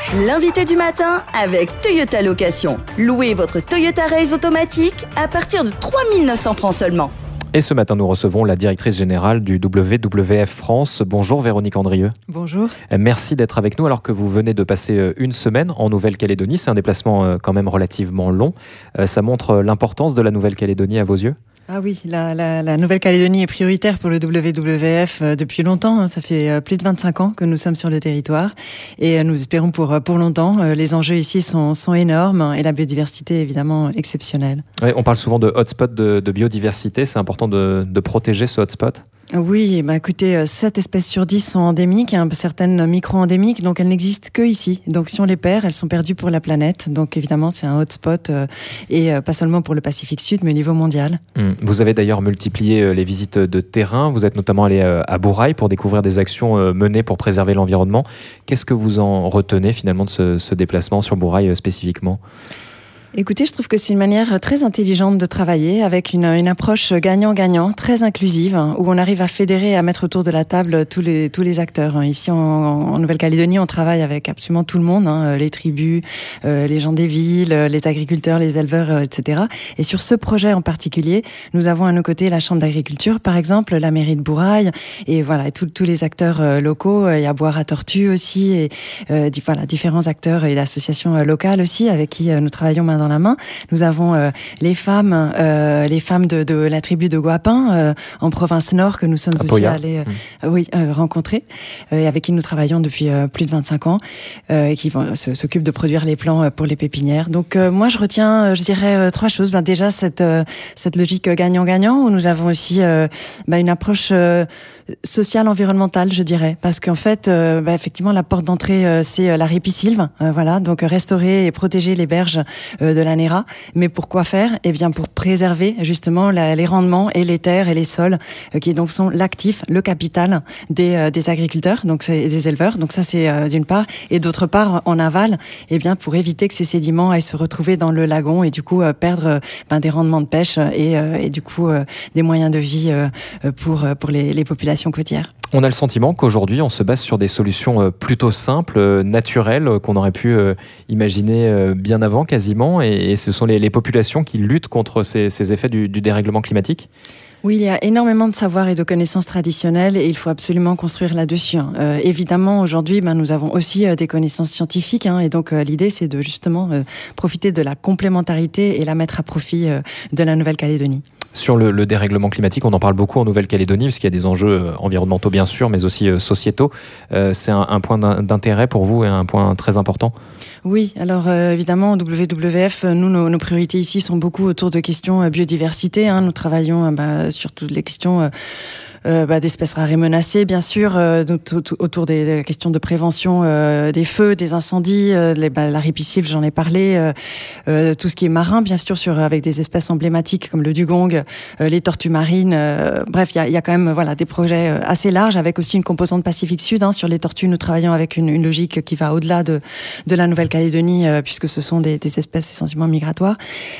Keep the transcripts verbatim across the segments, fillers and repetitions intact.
L'invité du matin avec Toyota Location. Louez votre Toyota Race automatique à partir de trois mille neuf cents francs seulement. Et ce matin, nous recevons la directrice générale du W W F France. Bonjour Véronique Andrieux. Bonjour. Merci d'être avec nous alors que vous venez de passer une semaine en Nouvelle-Calédonie. C'est un déplacement quand même relativement long. Ça montre l'importance de la Nouvelle-Calédonie à vos yeux ? Ah oui, la, la, la Nouvelle-Calédonie est prioritaire pour le W W F depuis longtemps. Ça fait plus de vingt-cinq ans que nous sommes sur le territoire et nous espérons pour, pour longtemps. Les enjeux ici sont, sont énormes et la biodiversité est évidemment exceptionnelle. Oui, on parle souvent de hotspot de, de biodiversité. C'est important de, de protéger ce hotspot ? Oui, bah écoutez, sept espèces sur dix sont endémiques, hein, certaines micro-endémiques, donc elles n'existent que ici. Donc si on les perd, elles sont perdues pour la planète. Donc évidemment, c'est un hotspot euh, et euh, pas seulement pour le Pacifique Sud, mais au niveau mondial. Mmh. Vous avez d'ailleurs multiplié les visites de terrain. Vous êtes notamment allé à Bourail pour découvrir des actions menées pour préserver l'environnement. Qu'est-ce que vous en retenez finalement de ce, ce déplacement sur Bourail spécifiquement ? Écoutez, je trouve que c'est une manière très intelligente de travailler avec une, une approche gagnant-gagnant, très inclusive, où on arrive à fédérer et à mettre autour de la table tous les, tous les acteurs. Ici, en, en Nouvelle-Calédonie, on travaille avec absolument tout le monde, hein, les tribus, euh, les gens des villes, les agriculteurs, les éleveurs, euh, et cetera. Et sur ce projet en particulier, nous avons à nos côtés la Chambre d'agriculture, par exemple, la mairie de Bourail, et voilà, et tous les acteurs euh, locaux. Il y a Boire à Tortue aussi, et euh, voilà, différents acteurs et associations euh, locales aussi, avec qui euh, nous travaillons maintenant dans la main. Nous avons euh, les femmes, euh, les femmes de, de la tribu de Guapin euh, en province nord que nous sommes aussi allés, euh, mmh. oui, euh, rencontrer euh, et avec qui nous travaillons depuis euh, plus de vingt-cinq ans, euh, et qui euh, s'occupent de produire les plants pour les pépinières. Donc euh, moi je retiens, euh, je dirais euh, trois choses. Ben, déjà cette euh, cette logique gagnant-gagnant où nous avons aussi euh, ben, une approche euh, sociale environnementale, je dirais, parce qu'en fait, euh, ben, effectivement, la porte d'entrée euh, c'est euh, la répisylve, euh, voilà, donc restaurer et protéger les berges euh, de la Néra. Mais pourquoi faire ? Eh bien, pour préserver justement la, les rendements et les terres et les sols euh, qui donc sont l'actif, le capital des, euh, des agriculteurs, donc c'est des éleveurs. Donc ça, c'est euh, d'une part, et d'autre part, en aval, eh bien, pour éviter que ces sédiments aillent se retrouver dans le lagon et du coup euh, perdre euh, ben, des rendements de pêche et, euh, et du coup euh, des moyens de vie euh, pour pour les, les populations côtières. On a le sentiment qu'aujourd'hui, on se base sur des solutions plutôt simples, naturelles, qu'on aurait pu imaginer bien avant quasiment, et ce sont les, les populations qui luttent contre ces, ces effets du, du dérèglement climatique ? Oui, il y a énormément de savoir et de connaissances traditionnelles et il faut absolument construire là-dessus. Hein. Euh, évidemment, aujourd'hui, ben, nous avons aussi euh, des connaissances scientifiques, hein, et donc euh, l'idée, c'est de justement euh, profiter de la complémentarité et la mettre à profit euh, de la Nouvelle-Calédonie. Sur le, le dérèglement climatique, on en parle beaucoup en Nouvelle-Calédonie, parce qu'il y a des enjeux environnementaux bien sûr, mais aussi euh, sociétaux. Euh, c'est un, un point d'intérêt pour vous et un point très important ? Oui, alors euh, évidemment, au W W F, nous, nos, nos priorités ici sont beaucoup autour de questions euh, biodiversité. Hein. Nous travaillons euh, bah, sur toutes les questions euh, euh, bah, d'espèces rares et menacées, bien sûr, euh, autour des, des questions de prévention euh, des feux, des incendies, euh, les, bah, la ripisylve, j'en ai parlé, euh, euh, tout ce qui est marin, bien sûr, sur avec des espèces emblématiques comme le dugong, euh, les tortues marines. Euh, bref, il y a, y a quand même voilà des projets assez larges, avec aussi une composante Pacifique Sud. Hein. Sur les tortues, nous travaillons avec une, une logique qui va au-delà de, de la Nouvelle-Calédonie, euh, puisque ce sont des, des espèces essentiellement migratoires.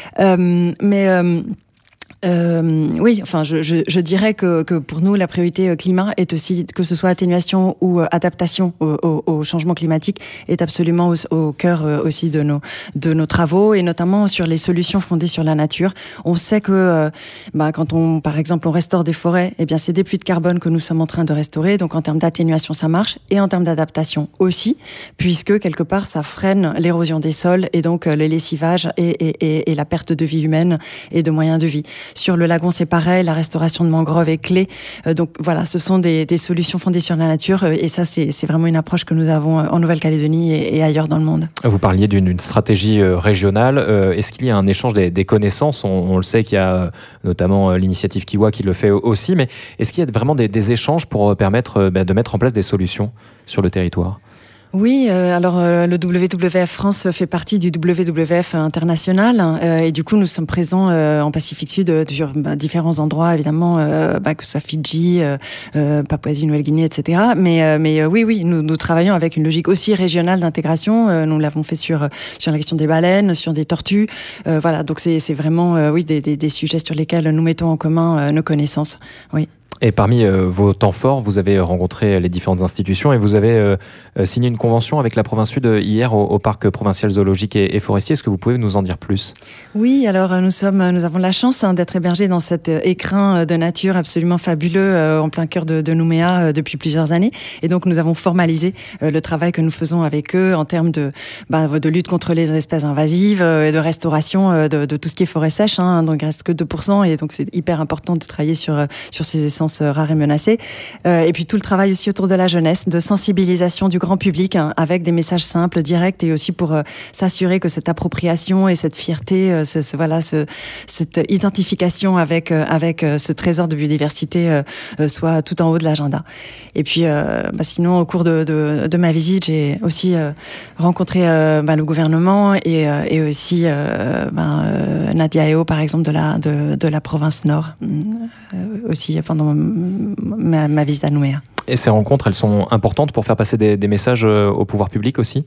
Euh, mais euh, Euh, oui, enfin, je, je, je dirais que, que pour nous, la priorité climat est aussi, que ce soit atténuation ou adaptation au, au, au changement climatique, est absolument au, au cœur aussi de nos, de nos travaux, et notamment sur les solutions fondées sur la nature. On sait que, euh, bah, quand on, par exemple, on restaure des forêts, eh bien, c'est des puits de carbone que nous sommes en train de restaurer. Donc, en termes d'atténuation, ça marche, et en termes d'adaptation aussi, puisque quelque part, ça freine l'érosion des sols et donc le lessivage et, et, et, et la perte de vie humaine et de moyens de vie. Sur le lagon, c'est pareil, la restauration de mangroves est clé. Euh, donc voilà, ce sont des, des solutions fondées sur la nature, euh, et ça, c'est, c'est vraiment une approche que nous avons en Nouvelle-Calédonie et, et ailleurs dans le monde. Vous parliez d'une stratégie régionale. Euh, est-ce qu'il y a un échange des, des connaissances ? on, on le sait qu'il y a notamment l'initiative Kiwa qui le fait aussi, mais est-ce qu'il y a vraiment des, des échanges pour permettre bah, de mettre en place des solutions sur le territoire ? Oui, euh, alors euh, le W W F France fait partie du W W F international, euh, et du coup nous sommes présents euh, en Pacifique Sud euh, sur bah, différents endroits, évidemment, euh, bah, que ce soit Fidji, euh, euh, Papouasie-Nouvelle-Guinée, et cetera. Mais, euh, mais euh, oui, oui, nous, nous travaillons avec une logique aussi régionale d'intégration. Euh, nous l'avons fait sur sur la question des baleines, sur des tortues. Euh, voilà, donc c'est c'est vraiment euh, oui des, des des sujets sur lesquels nous mettons en commun euh, nos connaissances. Oui. Et parmi euh, vos temps forts, vous avez rencontré les différentes institutions et vous avez euh, signé une convention avec la province Sud hier au, au parc provincial zoologique et, et forestier. Est-ce que vous pouvez nous en dire plus? Oui, alors nous sommes, nous avons la chance hein, d'être hébergés dans cet écrin de nature absolument fabuleux euh, en plein cœur de, de Nouméa euh, depuis plusieurs années. Et donc nous avons formalisé euh, le travail que nous faisons avec eux en termes de, bah, de lutte contre les espèces invasives et de restauration euh, de, de tout ce qui est forêt sèche. Hein, donc il reste que deux pour cent et donc c'est hyper important de travailler sur sur ces essences rares et menacées. Euh, et puis tout le travail aussi autour de la jeunesse, de sensibilisation du grand public hein, avec des messages simples, directs et aussi pour euh, s'assurer que cette appropriation et cette fierté, euh, ce, ce, voilà, ce, cette identification avec euh, avec euh, ce trésor de biodiversité euh, euh, soit tout en haut de l'agenda. Et puis euh, bah, sinon au cours de, de, de ma visite, j'ai aussi euh, rencontré euh, bah, le gouvernement et, euh, et aussi euh, bah, euh, Nadia Eo par exemple de la de, de la province Nord euh, aussi pendant Ma, ma visite à Nouméa. Et ces rencontres, elles sont importantes pour faire passer des, des messages au pouvoir public aussi?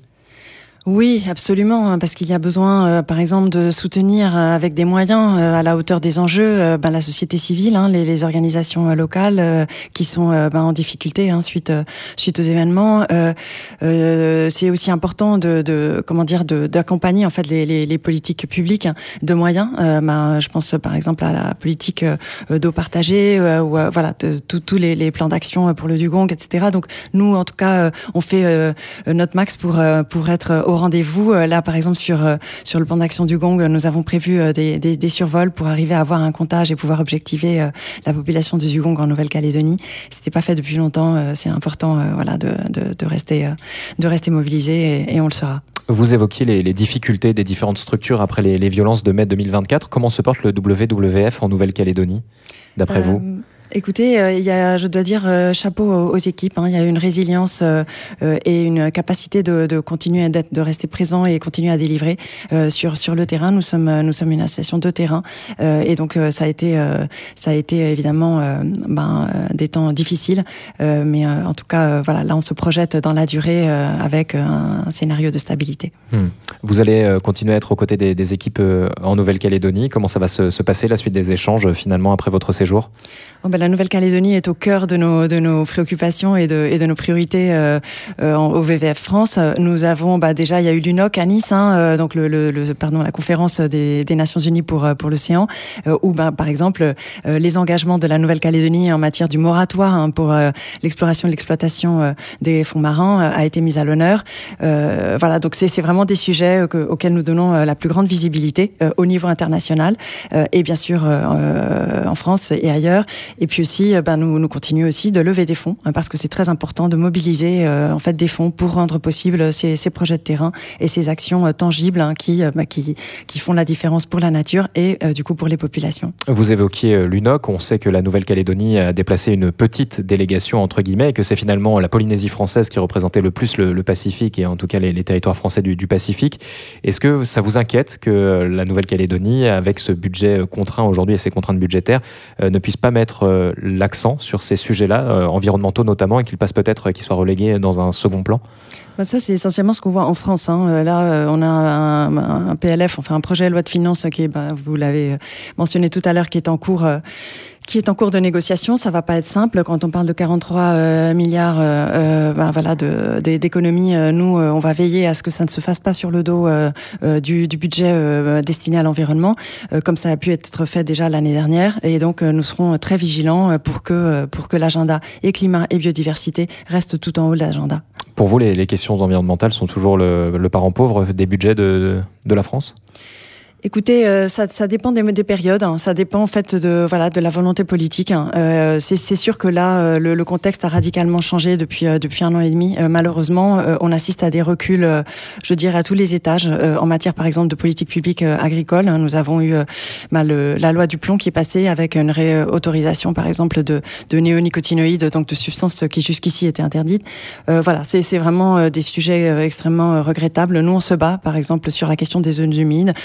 Oui, absolument, parce qu'il y a besoin, euh, par exemple, de soutenir euh, avec des moyens euh, à la hauteur des enjeux euh, ben, la société civile, hein, les, les organisations euh, locales euh, qui sont euh, ben, en difficulté hein, suite euh, suite aux événements. Euh, euh, c'est aussi important de, de comment dire, de, d'accompagner en fait les, les, les politiques publiques de moyens. Euh, ben, je pense par exemple à la politique euh, d'eau partagée euh, ou euh, voilà tous les, les plans d'action pour le dugong, et cetera. Donc nous, en tout cas, euh, on fait euh, notre max pour euh, pour être au rendez-vous. Là, par exemple, sur sur le plan d'action dugong, nous avons prévu des, des, des survols pour arriver à avoir un comptage et pouvoir objectiver la population de dugong en Nouvelle-Calédonie. C'était pas fait depuis longtemps. C'est important, voilà, de, de, de rester de rester mobilisé et, et on le sera. Vous évoquiez les, les difficultés des différentes structures après les, les violences de mai deux mille vingt-quatre. Comment se porte le W W F en Nouvelle-Calédonie, d'après euh... vous? Écoutez, euh, il y a, je dois dire, euh, chapeau aux, aux équipes. Hein. Il y a une résilience euh, euh, et une capacité de, de continuer d'être, de rester présent et continuer à délivrer euh, sur sur le terrain. Nous sommes nous sommes une association de terrain euh, et donc euh, ça a été euh, ça a été évidemment euh, ben euh, des temps difficiles, euh, mais euh, en tout cas euh, voilà, là on se projette dans la durée euh, avec un, un scénario de stabilité. Hmm. Vous allez euh, continuer à être aux côtés des, des équipes euh, en Nouvelle-Calédonie. Comment ça va se, se passer la suite des échanges euh, finalement après votre séjour? Oh ben, la Nouvelle-Calédonie est au cœur de nos de nos préoccupations et de et de nos priorités euh, euh, au W W F France. Nous avons bah déjà il y a eu l'U N O C à Nice, hein, euh, donc le, le, le pardon la conférence des, des Nations Unies pour pour l'océan, euh, où bah par exemple euh, les engagements de la Nouvelle-Calédonie en matière du moratoire hein, pour euh, l'exploration et l'exploitation euh, des fonds marins euh, a été mise à l'honneur. Euh, voilà, donc c'est c'est vraiment des sujets que, auxquels nous donnons euh, la plus grande visibilité euh, au niveau international euh, et bien sûr euh, en France et ailleurs. Et puis aussi, ben nous, nous continuons aussi de lever des fonds hein, parce que c'est très important de mobiliser euh, en fait des fonds pour rendre possible ces, ces projets de terrain et ces actions euh, tangibles hein, qui, euh, bah, qui qui font la différence pour la nature et euh, du coup pour les populations. Vous évoquiez l'U N O C. On sait que la Nouvelle-Calédonie a déplacé une petite délégation entre guillemets et que c'est finalement la Polynésie française qui représentait le plus le, le Pacifique et en tout cas les, les territoires français du, du Pacifique. Est-ce que ça vous inquiète que la Nouvelle-Calédonie, avec ce budget contraint aujourd'hui et ces contraintes budgétaires, euh, ne puisse pas mettre euh, l'accent sur ces sujets-là, euh, environnementaux notamment, et qu'ils passent peut-être, qu'ils soient relégués dans un second plan? Ben ça, c'est essentiellement ce qu'on voit en France. Hein. Là, on a un, un P L F, enfin un projet de loi de finances qui est, ben, vous l'avez mentionné tout à l'heure, qui est en cours. Euh, qui est en cours de négociation. Ça va pas être simple quand on parle de quarante-trois euh, milliards euh, ben voilà de, de d'économies. Euh, nous, euh, on va veiller à ce que ça ne se fasse pas sur le dos euh, euh, du, du budget euh, destiné à l'environnement, euh, comme ça a pu être fait déjà l'année dernière. Et donc, euh, nous serons très vigilants pour que pour que l'agenda et climat et biodiversité reste tout en haut de l'agenda. Pour vous, les, les questions environnementales sont toujours le, le parent pauvre des budgets de, de la France ? Écoutez, euh, ça, ça dépend des, des périodes. Hein. Ça dépend en fait de voilà de la volonté politique. Hein. Euh, c'est, c'est sûr que là, euh, le, le contexte a radicalement changé depuis euh, depuis un an et demi. Euh, malheureusement, euh, on assiste à des reculs, euh, je dirais à tous les étages, euh, en matière par exemple de politique publique euh, agricole. Nous avons eu euh, bah, le, la loi du plomb qui est passée avec une réautorisation par exemple de, de néonicotinoïdes, donc de substances qui jusqu'ici étaient interdites. Euh, voilà, c'est, c'est vraiment euh, des sujets euh, extrêmement euh, regrettables. Nous, on se bat par exemple sur la question des zones humides, sur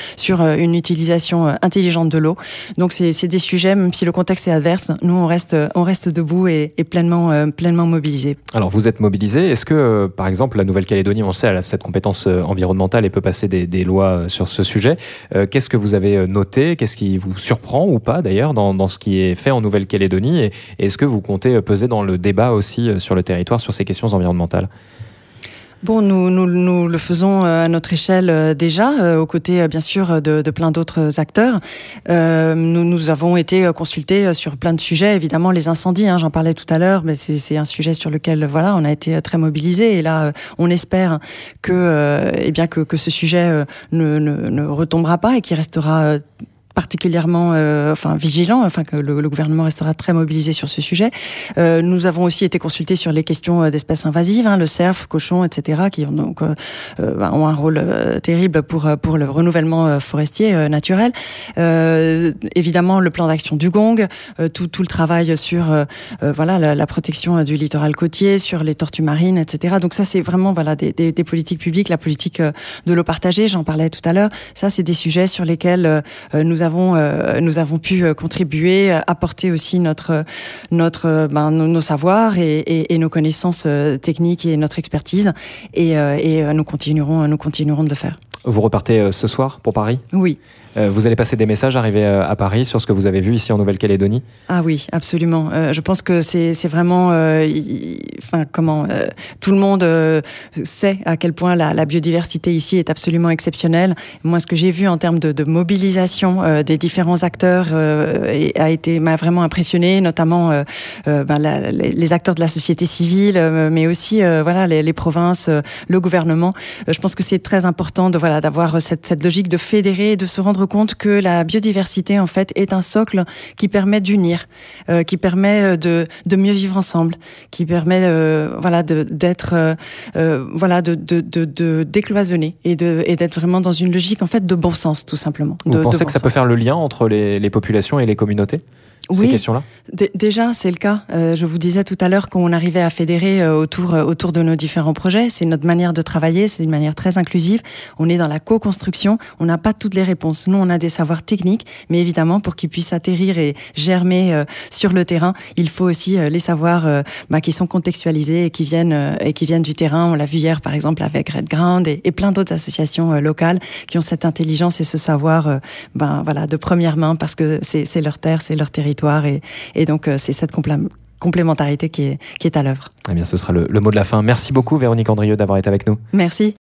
une utilisation intelligente de l'eau. Donc c'est, c'est des sujets, même si le contexte est adverse, nous on reste, on reste debout et, et pleinement, euh, pleinement mobilisés. Alors vous êtes mobilisés. Est-ce que, euh, par exemple, la Nouvelle-Calédonie, on sait, elle a cette compétence euh, environnementale et peut passer des, des lois euh, sur ce sujet. Euh, qu'est-ce que vous avez noté? Qu'est-ce qui vous surprend ou pas d'ailleurs dans, dans ce qui est fait en Nouvelle-Calédonie? Et, et est-ce que vous comptez peser dans le débat aussi euh, sur le territoire sur ces questions environnementales? Bon, nous, nous, nous le faisons à notre échelle euh, déjà, euh, aux côtés euh, bien sûr de, de plein d'autres acteurs. Euh, nous, nous avons été consultés sur plein de sujets, évidemment les incendies, hein, j'en parlais tout à l'heure, mais c'est, c'est un sujet sur lequel voilà, on a été très mobilisés. Et là, on espère que, euh, eh bien que, que ce sujet ne, ne, ne retombera pas et qu'il restera particulièrement euh, enfin vigilant, enfin que le, le gouvernement restera très mobilisé sur ce sujet. Euh, nous avons aussi été consultés sur les questions d'espèces invasives, hein, le cerf, cochon, et cetera, qui ont donc euh, ont un rôle euh, terrible pour pour le renouvellement euh, forestier euh, naturel. Euh, évidemment, le plan d'action du Gong, euh, tout tout le travail sur euh, voilà la, la protection du littoral côtier, sur les tortues marines, et cetera. Donc ça, c'est vraiment voilà des, des, des politiques publiques, la politique de l'eau partagée, j'en parlais tout à l'heure. Ça, c'est des sujets sur lesquels euh, nous avons Avons, euh, nous avons pu contribuer, apporter aussi notre, notre, ben, nos, nos savoirs et, et, et nos connaissances techniques et notre expertise, et, euh, et nous continuerons, nous continuerons de le faire. Vous repartez ce soir pour Paris ? Oui. Euh, vous allez passer des messages arrivés à Paris sur ce que vous avez vu ici en Nouvelle-Calédonie ? Ah oui, absolument. Euh, je pense que c'est, c'est vraiment, euh, y, enfin comment, euh, tout le monde euh, sait à quel point la, la biodiversité ici est absolument exceptionnelle. Moi, ce que j'ai vu en termes de, de mobilisation euh, des différents acteurs euh, a été m'a vraiment impressionné, notamment euh, euh, ben, la, les, les acteurs de la société civile, euh, mais aussi euh, voilà les, les provinces, euh, le gouvernement. Euh, je pense que c'est très important de voilà d'avoir cette, cette logique de fédérer, de se rendre compte que la biodiversité en fait est un socle qui permet d'unir, euh, qui permet de de mieux vivre ensemble, qui permet euh, voilà de d'être euh, euh, voilà de de de, de décloisonner et de et d'être vraiment dans une logique en fait de bon sens tout simplement. Vous de, pensez de que bon ça sens. peut faire le lien entre les, les populations et les communautés ? Ces Oui, questions-là ? D- déjà c'est le cas. Euh, je vous disais tout à l'heure qu'on arrivait à fédérer euh, autour euh, autour de nos différents projets. C'est notre manière de travailler, c'est une manière très inclusive. On est dans la co-construction. On n'a pas toutes les réponses. Nous, on a des savoirs techniques, mais évidemment, pour qu'ils puissent atterrir et germer euh, sur le terrain, il faut aussi euh, les savoirs euh, bah, qui sont contextualisés et qui viennent euh, et qui viennent du terrain. On l'a vu hier, par exemple, avec Red Ground et, et plein d'autres associations euh, locales qui ont cette intelligence et ce savoir, euh, ben voilà, de première main parce que c'est, c'est leur terre, c'est leur territoire et Et donc, c'est cette complé- complémentarité qui est, qui est à l'œuvre. Eh bien, ce sera le, le mot de la fin. Merci beaucoup, Véronique Andrieux, d'avoir été avec nous. Merci.